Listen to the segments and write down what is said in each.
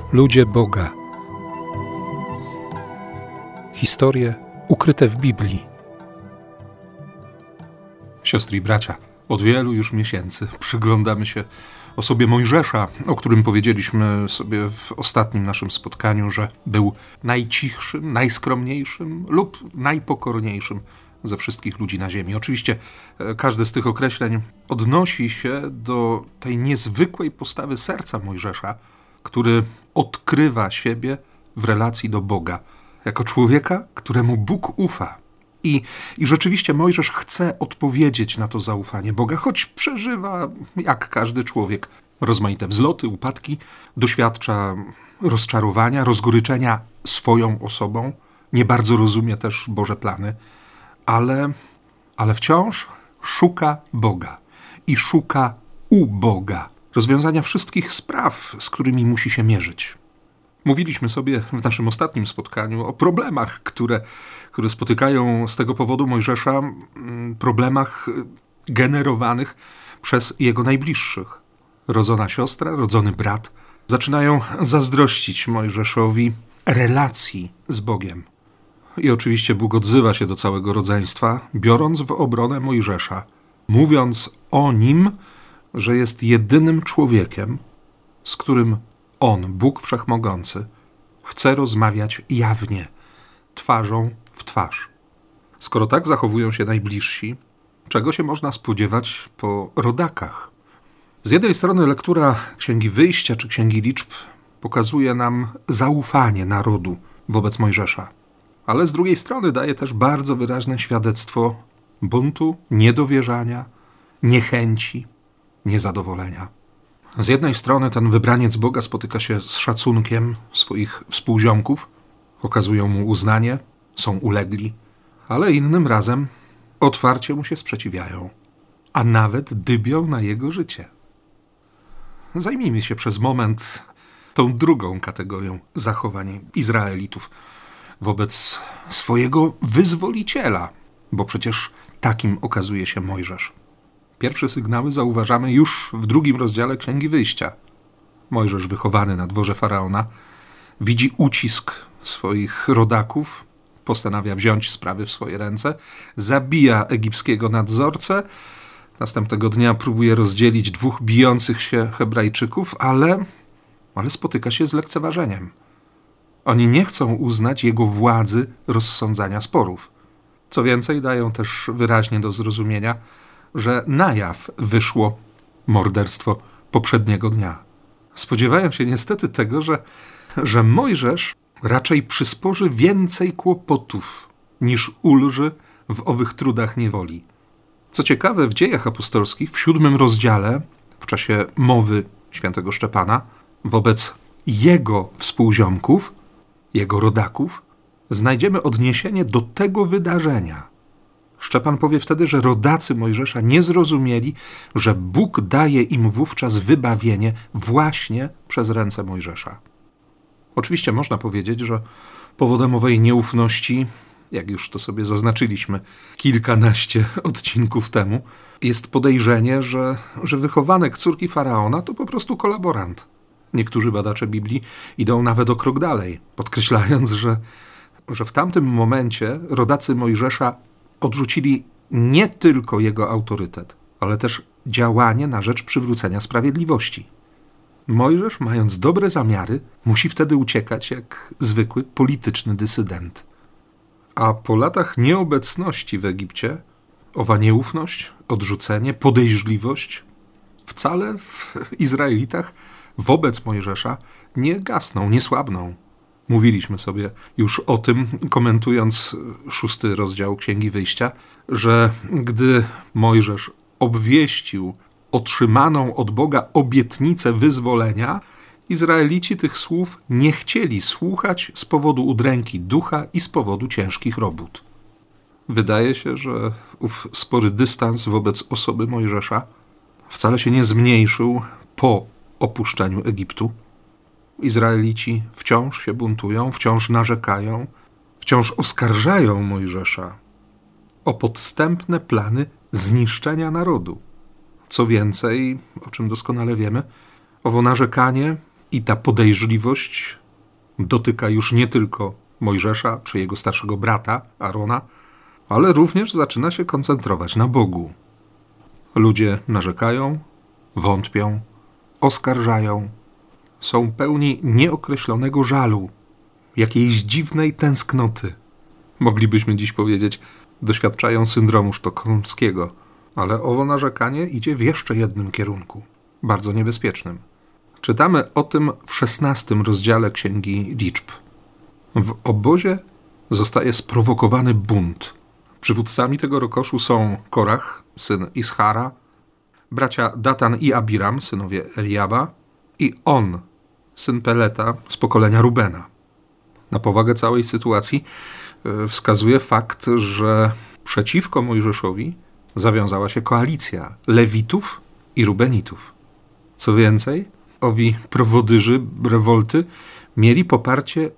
Ludzie Boga. Historie ukryte w Biblii. Siostry i bracia, od wielu już miesięcy przyglądamy się osobie Mojżesza, o którym powiedzieliśmy sobie w ostatnim naszym spotkaniu, że był najcichszym, najskromniejszym lub najpokorniejszym ze wszystkich ludzi na ziemi. Oczywiście każde z tych określeń odnosi się do tej niezwykłej postawy serca Mojżesza, który odkrywa siebie w relacji do Boga, jako człowieka, któremu Bóg ufa. I rzeczywiście Mojżesz chce odpowiedzieć na to zaufanie Boga, choć przeżywa, jak każdy człowiek, rozmaite wzloty, upadki, doświadcza rozczarowania, rozgoryczenia swoją osobą, nie bardzo rozumie też Boże plany, ale wciąż szuka Boga i szuka u Boga rozwiązania wszystkich spraw, z którymi musi się mierzyć. Mówiliśmy sobie w naszym ostatnim spotkaniu o problemach, które spotykają z tego powodu Mojżesza, problemach generowanych przez jego najbliższych. Rodzona siostra, rodzony brat zaczynają zazdrościć Mojżeszowi relacji z Bogiem. I oczywiście Bóg odzywa się do całego rodzeństwa, biorąc w obronę Mojżesza, mówiąc o nim, że jest jedynym człowiekiem, z którym On, Bóg Wszechmogący, chce rozmawiać jawnie, twarzą w twarz. Skoro tak zachowują się najbliżsi, czego się można spodziewać po rodakach? Z jednej strony lektura Księgi Wyjścia czy Księgi Liczb pokazuje nam zaufanie narodu wobec Mojżesza, ale z drugiej strony daje też bardzo wyraźne świadectwo buntu, niedowierzania, niechęci, niezadowolenia. Z jednej strony ten wybraniec Boga spotyka się z szacunkiem swoich współziomków, okazują mu uznanie, są ulegli, ale innym razem otwarcie mu się sprzeciwiają, a nawet dybią na jego życie. Zajmijmy się przez moment tą drugą kategorią zachowań Izraelitów wobec swojego wyzwoliciela, bo przecież takim okazuje się Mojżesz. Pierwsze sygnały zauważamy już w 2 rozdziale Księgi Wyjścia. Mojżesz, wychowany na dworze Faraona, widzi ucisk swoich rodaków, postanawia wziąć sprawy w swoje ręce, zabija egipskiego nadzorcę, następnego dnia próbuje rozdzielić 2 bijących się Hebrajczyków, ale spotyka się z lekceważeniem. Oni nie chcą uznać jego władzy rozsądzania sporów. Co więcej, dają też wyraźnie do zrozumienia, że na jaw wyszło morderstwo poprzedniego dnia. Spodziewają się niestety tego, że Mojżesz raczej przysporzy więcej kłopotów niż ulży w owych trudach niewoli. Co ciekawe, w Dziejach Apostolskich w 7 rozdziale, w czasie mowy świętego Szczepana, wobec jego współziomków, jego rodaków, znajdziemy odniesienie do tego wydarzenia. Szczepan powie wtedy, że rodacy Mojżesza nie zrozumieli, że Bóg daje im wówczas wybawienie właśnie przez ręce Mojżesza. Oczywiście można powiedzieć, że powodem owej nieufności, jak już to sobie zaznaczyliśmy kilkanaście odcinków temu, jest podejrzenie, że wychowanek córki Faraona to po prostu kolaborant. Niektórzy badacze Biblii idą nawet o krok dalej, podkreślając, że w tamtym momencie rodacy Mojżesza odrzucili nie tylko jego autorytet, ale też działanie na rzecz przywrócenia sprawiedliwości. Mojżesz, mając dobre zamiary, musi wtedy uciekać jak zwykły polityczny dysydent. A po latach nieobecności w Egipcie owa nieufność, odrzucenie, podejrzliwość wcale w Izraelitach wobec Mojżesza nie gasną, nie słabną. Mówiliśmy sobie już o tym, komentując 6 rozdział Księgi Wyjścia, że gdy Mojżesz obwieścił otrzymaną od Boga obietnicę wyzwolenia, Izraelici tych słów nie chcieli słuchać z powodu udręki ducha i z powodu ciężkich robót. Wydaje się, że ów spory dystans wobec osoby Mojżesza wcale się nie zmniejszył po opuszczeniu Egiptu. Izraelici wciąż się buntują, wciąż narzekają, wciąż oskarżają Mojżesza o podstępne plany zniszczenia narodu. Co więcej, o czym doskonale wiemy, owo narzekanie I ta podejrzliwość dotyka już nie tylko Mojżesza czy jego starszego brata Arona, ale również zaczyna się koncentrować na Bogu. Ludzie narzekają, wątpią, oskarżają, są pełni nieokreślonego żalu, jakiejś dziwnej tęsknoty. Moglibyśmy dziś powiedzieć, doświadczają syndromu sztokholmskiego, ale owo narzekanie idzie w jeszcze jednym kierunku, bardzo niebezpiecznym. Czytamy o tym w 16 rozdziale Księgi Liczb. W obozie zostaje sprowokowany bunt. Przywódcami tego rokoszu są Korach, syn Ischara, bracia Datan i Abiram, synowie Eliaba, i On, syn Peleta z pokolenia Rubena. Na powagę całej sytuacji wskazuje fakt, że przeciwko Mojżeszowi zawiązała się koalicja Lewitów i Rubenitów. Co więcej, owi prowodyży rewolty mieli poparcie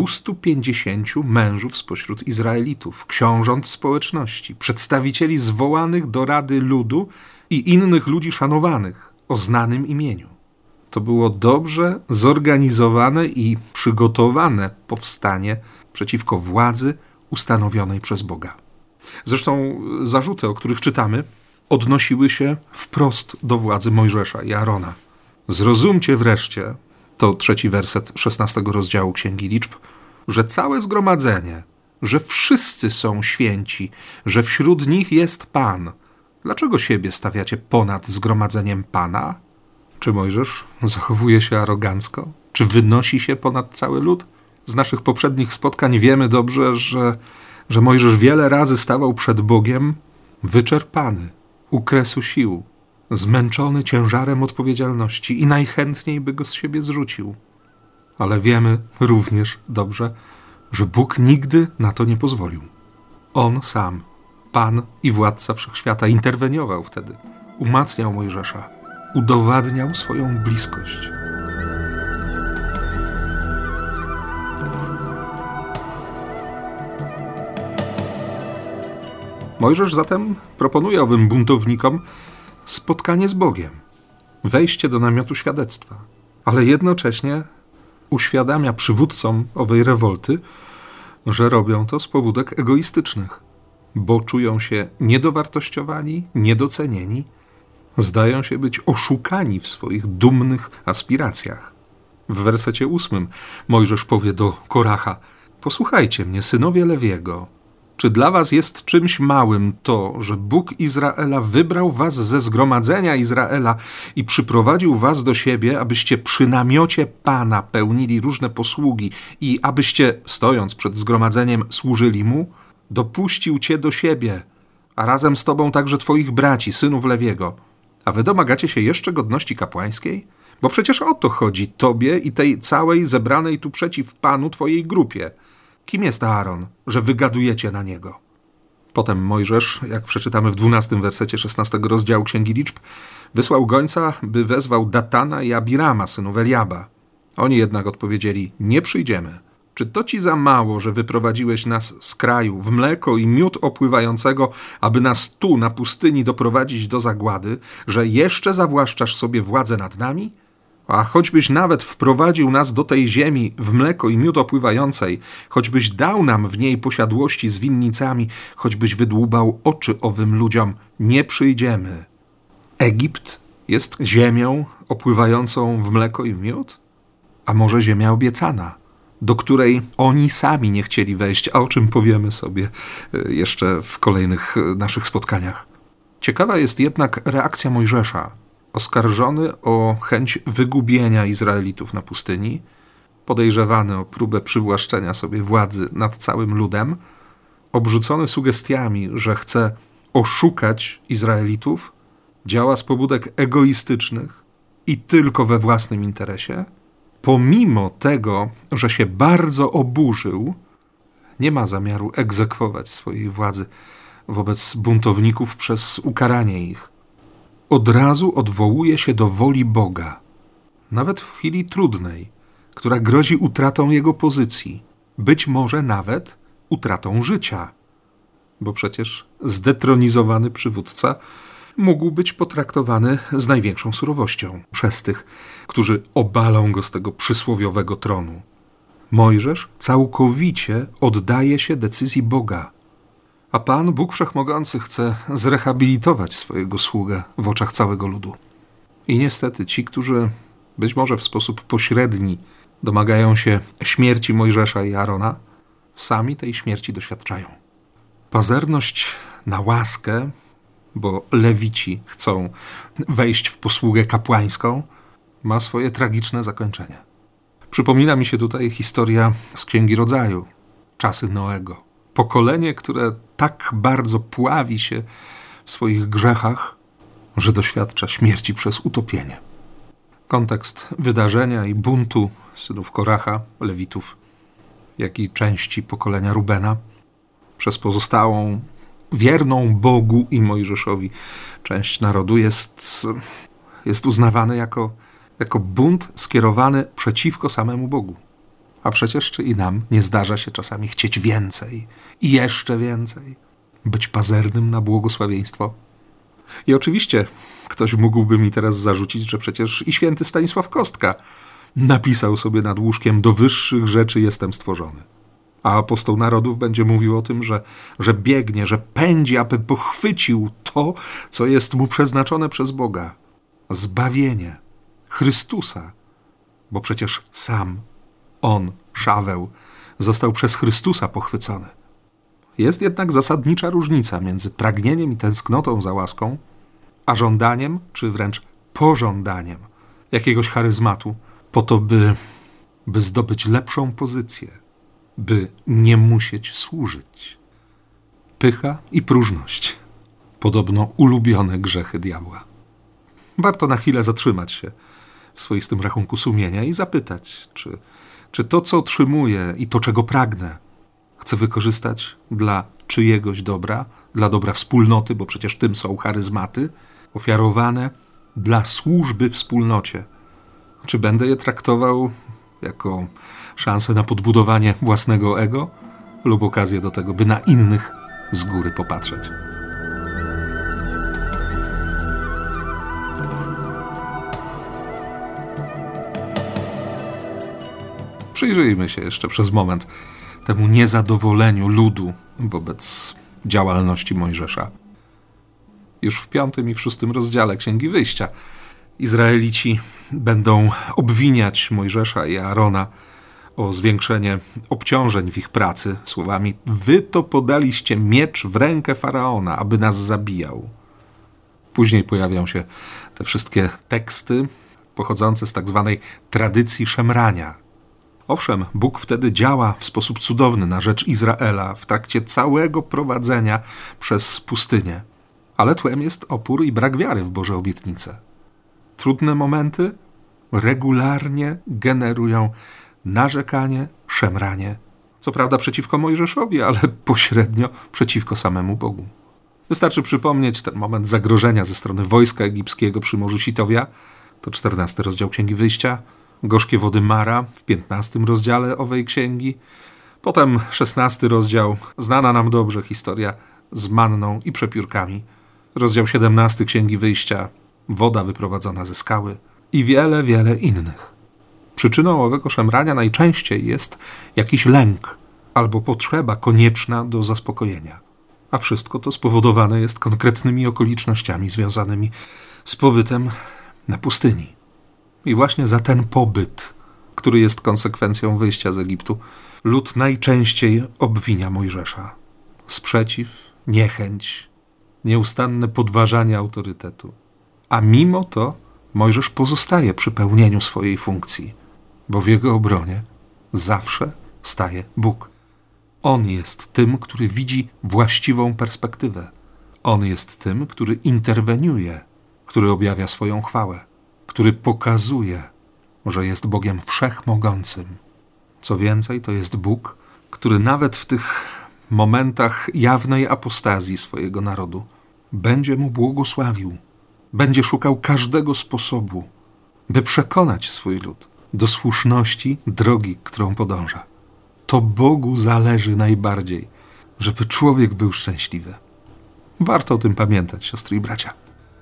250 mężów spośród Izraelitów, książąt społeczności, przedstawicieli zwołanych do Rady Ludu i innych ludzi szanowanych o znanym imieniu. To było dobrze zorganizowane i przygotowane powstanie przeciwko władzy ustanowionej przez Boga. Zresztą zarzuty, o których czytamy, odnosiły się wprost do władzy Mojżesza i Arona. Zrozumcie wreszcie, to 3 werset 16 rozdziału Księgi Liczb, że całe zgromadzenie, że wszyscy są święci, że wśród nich jest Pan. Dlaczego siebie stawiacie ponad zgromadzeniem Pana? Czy Mojżesz zachowuje się arogancko? Czy wynosi się ponad cały lud? Z naszych poprzednich spotkań wiemy dobrze, że Mojżesz wiele razy stawał przed Bogiem wyczerpany, u kresu sił, zmęczony ciężarem odpowiedzialności i najchętniej by go z siebie zrzucił. Ale wiemy również dobrze, że Bóg nigdy na to nie pozwolił. On sam, Pan i Władca Wszechświata, interweniował wtedy, umacniał Mojżesza, udowadniał swoją bliskość. Mojżesz zatem proponuje owym buntownikom spotkanie z Bogiem, wejście do namiotu świadectwa, ale jednocześnie uświadamia przywódcom owej rewolty, że robią to z pobudek egoistycznych, bo czują się niedowartościowani, niedocenieni, zdają się być oszukani w swoich dumnych aspiracjach. W wersecie 8 Mojżesz powie do Koracha: posłuchajcie mnie, synowie Lewiego, czy dla was jest czymś małym to, że Bóg Izraela wybrał was ze zgromadzenia Izraela i przyprowadził was do siebie, abyście przy namiocie Pana pełnili różne posługi i abyście, stojąc przed zgromadzeniem, służyli Mu? Dopuścił cię do siebie, a razem z tobą także twoich braci, synów Lewiego. A wy domagacie się jeszcze godności kapłańskiej? Bo przecież o to chodzi tobie i tej całej zebranej tu przeciw Panu twojej grupie. Kim jest Aaron, że wygadujecie na niego? Potem Mojżesz, jak przeczytamy w 12 wersecie 16 rozdziału Księgi Liczb, wysłał gońca, by wezwał Datana i Abirama, synów Eliaba. Oni jednak odpowiedzieli: nie przyjdziemy. Czy to ci za mało, że wyprowadziłeś nas z kraju w mleko i miód opływającego, aby nas tu na pustyni doprowadzić do zagłady, że jeszcze zawłaszczasz sobie władzę nad nami? A choćbyś nawet wprowadził nas do tej ziemi w mleko i miód opływającej, choćbyś dał nam w niej posiadłości z winnicami, choćbyś wydłubał oczy owym ludziom, nie przyjdziemy. Egipt jest ziemią opływającą w mleko i w miód? A może ziemia obiecana, do której oni sami nie chcieli wejść, a o czym powiemy sobie jeszcze w kolejnych naszych spotkaniach. Ciekawa jest jednak reakcja Mojżesza, oskarżony o chęć wygubienia Izraelitów na pustyni, podejrzewany o próbę przywłaszczenia sobie władzy nad całym ludem, obrzucony sugestiami, że chce oszukać Izraelitów, działa z pobudek egoistycznych i tylko we własnym interesie. Pomimo tego, że się bardzo oburzył, nie ma zamiaru egzekwować swojej władzy wobec buntowników przez ukaranie ich. Od razu odwołuje się do woli Boga, nawet w chwili trudnej, która grozi utratą jego pozycji, być może nawet utratą życia. Bo przecież zdetronizowany przywódca mógł być potraktowany z największą surowością przez tych, którzy obalą go z tego przysłowiowego tronu. Mojżesz całkowicie oddaje się decyzji Boga, a Pan, Bóg Wszechmogący, chce zrehabilitować swojego sługę w oczach całego ludu. I niestety ci, którzy być może w sposób pośredni domagają się śmierci Mojżesza i Aarona, sami tej śmierci doświadczają. Pazerność na łaskę, bo Lewici chcą wejść w posługę kapłańską, ma swoje tragiczne zakończenie. Przypomina mi się tutaj historia z Księgi Rodzaju, czasy Noego. Pokolenie, które tak bardzo pławi się w swoich grzechach, że doświadcza śmierci przez utopienie. Kontekst wydarzenia i buntu synów Koracha, Lewitów, jak i części pokolenia Rubena przez pozostałą wierną Bogu i Mojżeszowi część narodu jest uznawany jako bunt skierowany przeciwko samemu Bogu. A przecież czy i nam nie zdarza się czasami chcieć więcej i jeszcze więcej, być pazernym na błogosławieństwo? I oczywiście ktoś mógłby mi teraz zarzucić, że przecież i święty Stanisław Kostka napisał sobie nad łóżkiem: do wyższych rzeczy jestem stworzony. A apostoł narodów będzie mówił o tym, że biegnie, że pędzi, aby pochwycił to, co jest mu przeznaczone przez Boga. Zbawienie Chrystusa, bo przecież sam on, Szaweł, został przez Chrystusa pochwycony. Jest jednak zasadnicza różnica między pragnieniem i tęsknotą za łaską, a żądaniem, czy wręcz pożądaniem jakiegoś charyzmatu po to, by zdobyć lepszą pozycję, by nie musieć służyć. Pycha i próżność, podobno ulubione grzechy diabła. Warto na chwilę zatrzymać się w swoistym rachunku sumienia i zapytać, czy to, co otrzymuję i to, czego pragnę, chcę wykorzystać dla czyjegoś dobra, dla dobra wspólnoty, bo przecież tym są charyzmaty, ofiarowane dla służby wspólnocie. Czy będę je traktował jako szansę na podbudowanie własnego ego lub okazję do tego, by na innych z góry popatrzeć? Przyjrzyjmy się jeszcze przez moment temu niezadowoleniu ludu wobec działalności Mojżesza. Już w 5. i w 6. rozdziale Księgi Wyjścia Izraelici będą obwiniać Mojżesza i Aarona o zwiększenie obciążeń w ich pracy słowami: wy to podaliście miecz w rękę Faraona, aby nas zabijał. Później pojawią się te wszystkie teksty pochodzące z tak zwanej tradycji szemrania. Owszem, Bóg wtedy działa w sposób cudowny na rzecz Izraela w trakcie całego prowadzenia przez pustynię, ale tłem jest opór i brak wiary w Boże obietnice. Trudne momenty regularnie generują narzekanie, szemranie. Co prawda przeciwko Mojżeszowi, ale pośrednio przeciwko samemu Bogu. Wystarczy przypomnieć ten moment zagrożenia ze strony wojska egipskiego przy Morzu Sitowia, to 14 rozdział Księgi Wyjścia, gorzkie wody Mara w 15 rozdziale owej księgi, potem 16 rozdział, znana nam dobrze historia z manną i przepiórkami, rozdział 17 Księgi Wyjścia, woda wyprowadzona ze skały i wiele, wiele innych. Przyczyną owego szemrania najczęściej jest jakiś lęk albo potrzeba konieczna do zaspokojenia. A wszystko to spowodowane jest konkretnymi okolicznościami związanymi z pobytem na pustyni. I właśnie za ten pobyt, który jest konsekwencją wyjścia z Egiptu, lud najczęściej obwinia Mojżesza. Sprzeciw, niechęć, nieustanne podważanie autorytetu. A mimo to Mojżesz pozostaje przy pełnieniu swojej funkcji, bo w jego obronie zawsze staje Bóg. On jest tym, który widzi właściwą perspektywę. On jest tym, który interweniuje, który objawia swoją chwałę, który pokazuje, że jest Bogiem wszechmogącym. Co więcej, to jest Bóg, który nawet w tych momentach jawnej apostazji swojego narodu będzie mu błogosławił, będzie szukał każdego sposobu, by przekonać swój lud do słuszności drogi, którą podąża. To Bogu zależy najbardziej, żeby człowiek był szczęśliwy. Warto o tym pamiętać, siostry i bracia.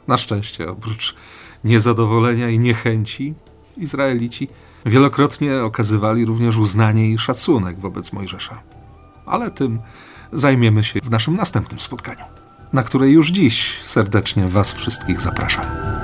Na szczęście, oprócz niezadowolenia i niechęci, Izraelici wielokrotnie okazywali również uznanie i szacunek wobec Mojżesza. Ale tym zajmiemy się w naszym następnym spotkaniu, na które już dziś serdecznie Was wszystkich zapraszam.